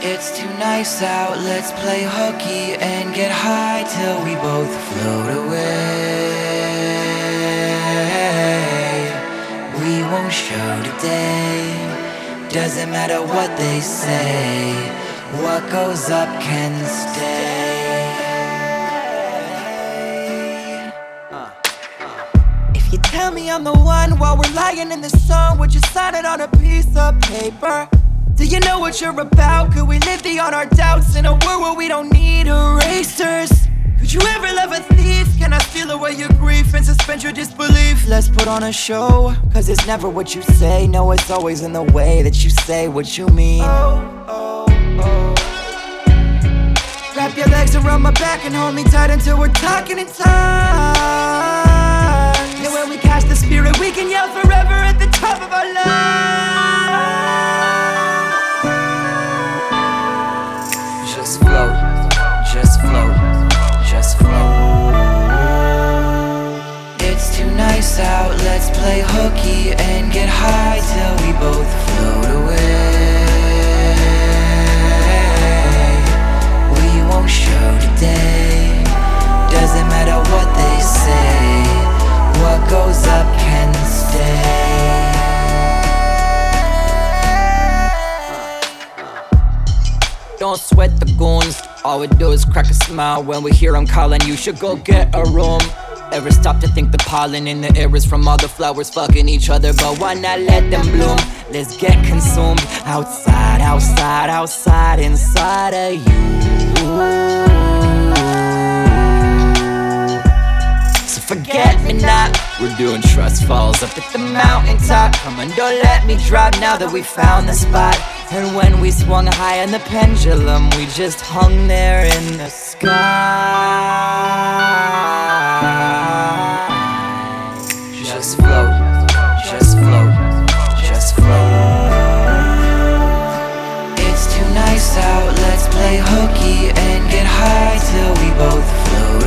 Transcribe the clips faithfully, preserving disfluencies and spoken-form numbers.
It's too nice out, let's play hooky and get high till we both float away. We won't show today, doesn't matter what they say, what goes up can stay. If you tell me I'm the one while we're lying in the sun, would you sign it on a piece of paper? Do you know what you're about? Could we live beyond our doubts in a world where we don't need erasers? Could you ever love a thief? Can I steal away your grief and suspend your disbelief? Let's put on a show, cause it's never what you say. No, it's always in the way that you say what you mean. Oh, oh, oh. Wrap your legs around my back and hold me tight until we're talking in tongues. And when we catch the spirit, we can yell forever at the top of our lungs. Just float, just float, just float. It's too nice out, let's play hooky and get high till we both float away. We won't show today, doesn't matter what they say, what goes up can stay. Don't sweat the goons, all we do is crack a smile when we hear them calling. You should go get a room. Ever stop to think the pollen in the air is from all the flowers fucking each other? But why not let them bloom? Let's get consumed. Outside, outside, outside, inside of you. So forget me not, we're doing trust falls up at the mountaintop. Come on, don't let me drop now that we found the spot. And when we swung high on the pendulum, we just hung there in the sky. Just float, just float, just float. It's too nice out, let's play hooky and get high till we both float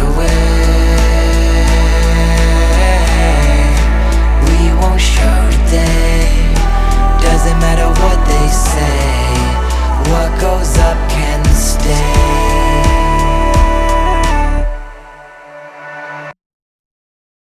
away. We won't show today, doesn't matter what they say, what goes